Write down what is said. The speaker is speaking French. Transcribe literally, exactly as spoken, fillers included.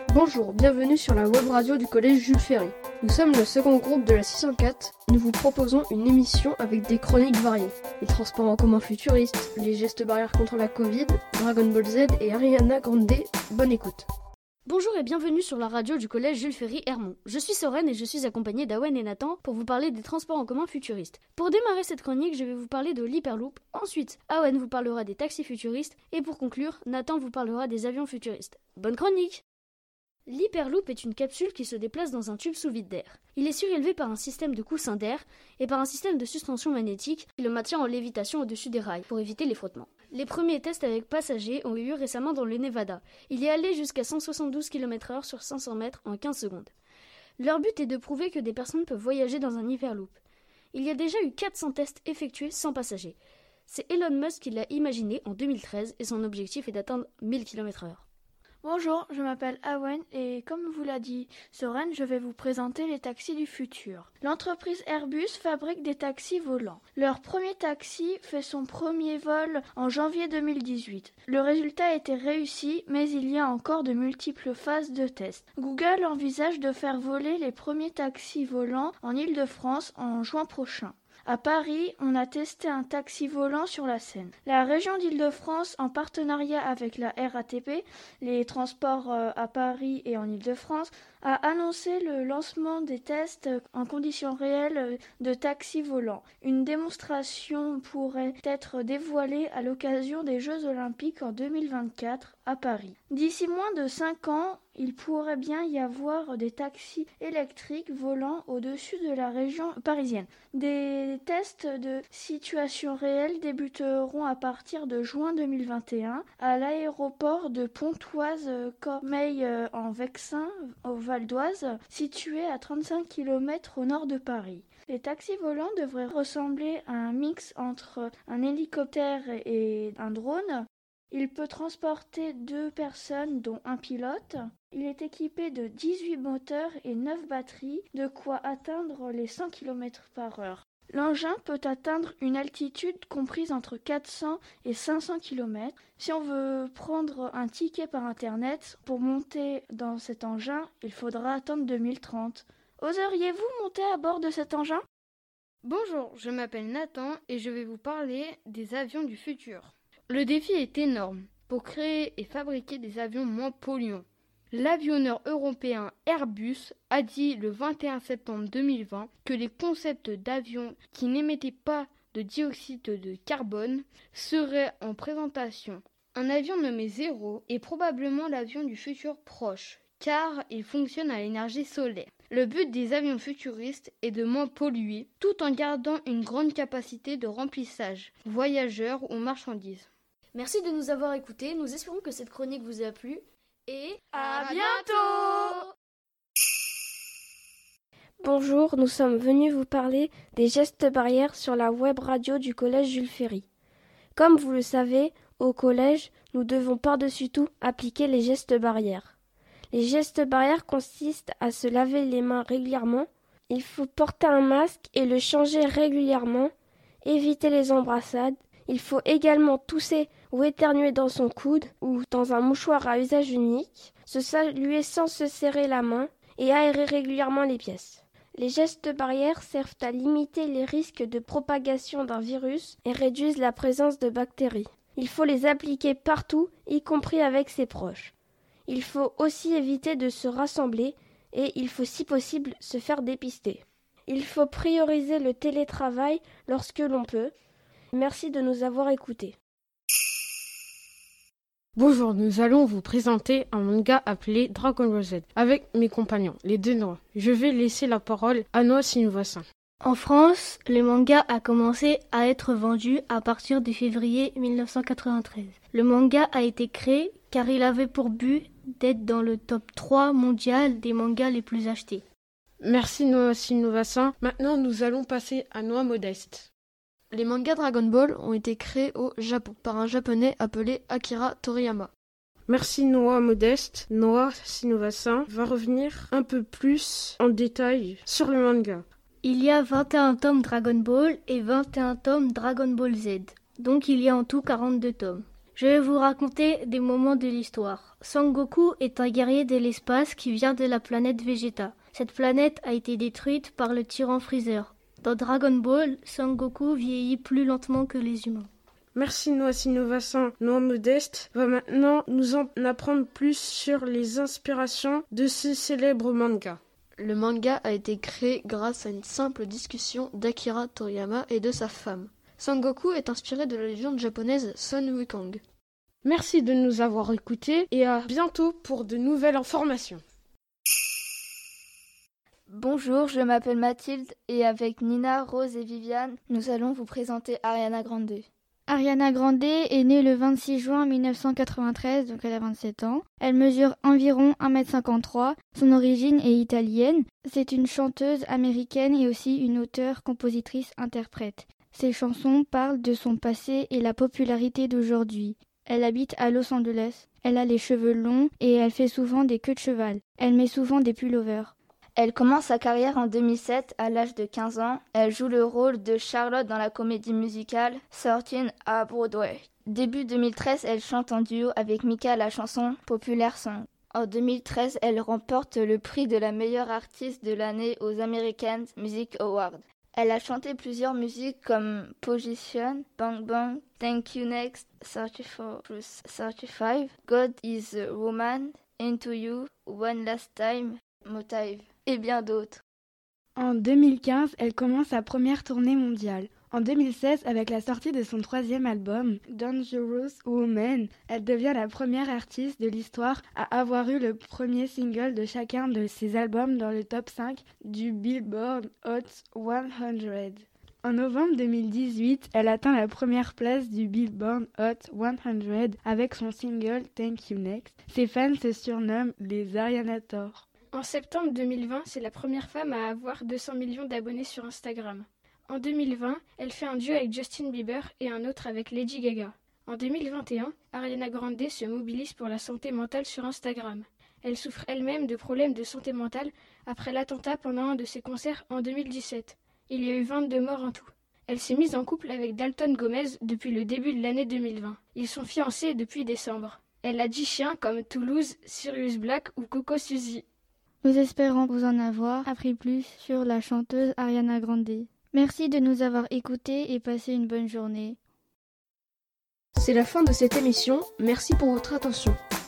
Bonjour, bienvenue sur la web radio du collège Jules Ferry. Nous sommes le second groupe de la six cent quatre. Nous vous proposons une émission avec des chroniques variées. Les transports en commun futuristes, les gestes barrières contre la Covid, Dragon Ball Z et Ariana Grande. Bonne écoute. Bonjour et bienvenue sur la radio du collège Jules Ferry Hermont. Je suis Soren et je suis accompagnée d'Awen et Nathan pour vous parler des transports en commun futuristes. Pour démarrer cette chronique, je vais vous parler de l'Hyperloop. Ensuite, Awen vous parlera des taxis futuristes. Et pour conclure, Nathan vous parlera des avions futuristes. Bonne chronique! L'Hyperloop est une capsule qui se déplace dans un tube sous vide d'air. Il est surélevé par un système de coussin d'air et par un système de suspension magnétique qui le maintient en lévitation au-dessus des rails pour éviter les frottements. Les premiers tests avec passagers ont eu lieu récemment dans le Nevada. Il est allé jusqu'à cent soixante-douze kilomètres heure sur cinq cents mètres en quinze secondes. Leur but est de prouver que des personnes peuvent voyager dans un Hyperloop. Il y a déjà eu quatre cents tests effectués sans passagers. C'est Elon Musk qui l'a imaginé en deux mille treize et son objectif est d'atteindre mille kilomètres heure. Bonjour, je m'appelle Awen et comme vous l'a dit Soren, je vais vous présenter les taxis du futur. L'entreprise Airbus fabrique des taxis volants. Leur premier taxi fait son premier vol en janvier deux mille dix-huit. Le résultat a été réussi, mais il y a encore de multiples phases de tests. Google envisage de faire voler les premiers taxis volants en Île-de-France en juin prochain. À Paris, on a testé un taxi volant sur la Seine. La région d'Île-de-France, en partenariat avec la R A T P, les transports à Paris et en Île-de-France, a annoncé le lancement des tests en conditions réelles de taxis volants. Une démonstration pourrait être dévoilée à l'occasion des Jeux Olympiques en deux mille vingt-quatre à Paris. D'ici moins de cinq ans, il pourrait bien y avoir des taxis électriques volant au-dessus de la région parisienne. Des tests de situation réelle débuteront à partir de juin deux mille vingt et un à l'aéroport de Pontoise-Cormeilles en Vexin, au Val d'Oise, situé à trente-cinq kilomètres au nord de Paris. Les taxis volants devraient ressembler à un mix entre un hélicoptère et un drone. Il peut transporter deux personnes dont un pilote. Il est équipé de dix-huit moteurs et neuf batteries, de quoi atteindre les cent kilomètres par heure. L'engin peut atteindre une altitude comprise entre quatre cents et cinq cents kilomètres. Si on veut prendre un ticket par internet, pour monter dans cet engin, il faudra attendre deux mille trente. Oseriez-vous monter à bord de cet engin ? Bonjour, je m'appelle Nathan et je vais vous parler des avions du futur. Le défi est énorme pour créer et fabriquer des avions moins polluants. L'avionneur européen Airbus a dit le vingt et un septembre deux mille vingt que les concepts d'avions qui n'émettaient pas de dioxyde de carbone seraient en présentation. Un avion nommé Zéro est probablement l'avion du futur proche, car il fonctionne à l'énergie solaire. Le but des avions futuristes est de moins polluer, tout en gardant une grande capacité de remplissage, voyageurs ou marchandises. Merci de nous avoir écoutés, nous espérons que cette chronique vous a plu et à bientôt! Bonjour, nous sommes venus vous parler des gestes barrières sur la web radio du collège Jules Ferry. Comme vous le savez, au collège, nous devons par-dessus tout appliquer les gestes barrières. Les gestes barrières consistent à se laver les mains régulièrement, il faut porter un masque et le changer régulièrement, éviter les embrassades. Il faut également tousser ou éternuer dans son coude ou dans un mouchoir à usage unique, se saluer sans se serrer la main et aérer régulièrement les pièces. Les gestes barrières servent à limiter les risques de propagation d'un virus et réduisent la présence de bactéries. Il faut les appliquer partout, y compris avec ses proches. Il faut aussi éviter de se rassembler et il faut si possible se faire dépister. Il faut prioriser le télétravail lorsque l'on peut. Merci de nous avoir écoutés. Bonjour, nous allons vous présenter un manga appelé Dragon Ball Z avec mes compagnons, les deux Noah. Je vais laisser la parole à Noah Sinuvassin. En France, le manga a commencé à être vendu à partir de février mille neuf cent quatre-vingt-treize. Le manga a été créé car il avait pour but d'être dans le top trois mondial des mangas les plus achetés. Merci Noah Sinuvassin. Maintenant, nous allons passer à Noah Modeste. Les mangas Dragon Ball ont été créés au Japon par un japonais appelé Akira Toriyama. Merci Noah Modeste. Noah Sinuvassin va revenir un peu plus en détail sur le manga. Il y a vingt et un tomes Dragon Ball et vingt et un tomes Dragon Ball Z. Donc il y a en tout quarante-deux tomes. Je vais vous raconter des moments de l'histoire. Sangoku est un guerrier de l'espace qui vient de la planète Vegeta. Cette planète a été détruite par le tyran Freezer. Dans Dragon Ball, Sangoku vieillit plus lentement que les humains. Merci Noah Sinovasan. Noah Modeste va maintenant nous en apprendre plus sur les inspirations de ce célèbre manga. Le manga a été créé grâce à une simple discussion d'Akira Toriyama et de sa femme. Sangoku est inspiré de la légende japonaise Sun Wukong. Merci de nous avoir écoutés et à bientôt pour de nouvelles informations. Bonjour, je m'appelle Mathilde et avec Nina, Rose et Viviane, nous allons vous présenter Ariana Grande. Ariana Grande est née le vingt-six juin mille neuf cent quatre-vingt-treize, donc elle a vingt-sept ans. Elle mesure environ un mètre cinquante-trois. Son origine est italienne. C'est une chanteuse américaine et aussi une auteure, compositrice, interprète. Ses chansons parlent de son passé et la popularité d'aujourd'hui. Elle habite à Los Angeles. Elle a les cheveux longs et elle fait souvent des queues de cheval. Elle met souvent des pullovers. Elle commence sa carrière en deux mille sept à l'âge de quinze ans. Elle joue le rôle de Charlotte dans la comédie musicale thirteen à Broadway. Début deux mille treize, elle chante en duo avec Mika la chanson Popular Song. En deux mille treize, elle remporte le prix de la meilleure artiste de l'année aux American Music Awards. Elle a chanté plusieurs musiques comme Position, Bang Bang, Thank You Next, thirty-four plus thirty-five, God is a Woman, Into You, One Last Time, Motive et bien d'autres. En deux mille quinze, elle commence sa première tournée mondiale. En deux mille seize, avec la sortie de son troisième album, Dangerous Woman, elle devient la première artiste de l'histoire à avoir eu le premier single de chacun de ses albums dans le top cinq du Billboard Hot cent. En novembre deux mille dix-huit, elle atteint la première place du Billboard Hot cent avec son single Thank You Next. Ses fans se surnomment les Arianator. En septembre deux mille vingt, c'est la première femme à avoir deux cents millions d'abonnés sur Instagram. En deux mille vingt, elle fait un duo avec Justin Bieber et un autre avec Lady Gaga. En deux mille vingt et un, Ariana Grande se mobilise pour la santé mentale sur Instagram. Elle souffre elle-même de problèmes de santé mentale après l'attentat pendant un de ses concerts en deux mille dix-sept. Il y a eu vingt-deux morts en tout. Elle s'est mise en couple avec Dalton Gomez depuis le début de l'année deux mille vingt. Ils sont fiancés depuis décembre. Elle a dix chiens comme Toulouse, Sirius Black ou Coco Suzy. Nous espérons vous en avoir appris plus sur la chanteuse Ariana Grande. Merci de nous avoir écoutés et passez une bonne journée. C'est la fin de cette émission. Merci pour votre attention.